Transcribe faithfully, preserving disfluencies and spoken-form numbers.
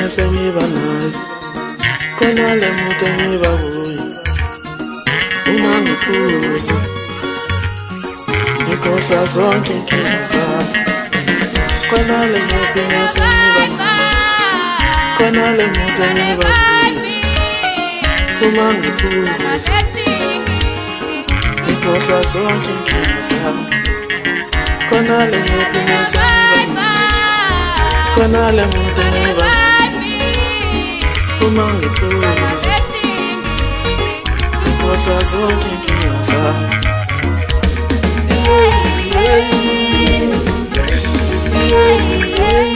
sengiba nayo khona le muntu engiba kuyo uma ngiphuza ngikhohlwa zonke inkinga zami khona le muntu sengiba nayo khona le muntu engiba kuyo uma ngiphuza ngikhohlwa zonke inkinga zami khona le muntu sengiba nayo khona le muntu engiba uma ngiphuza ngikhohlwa zonke inkinga zami. Yeah, yeah, yeah, yeah.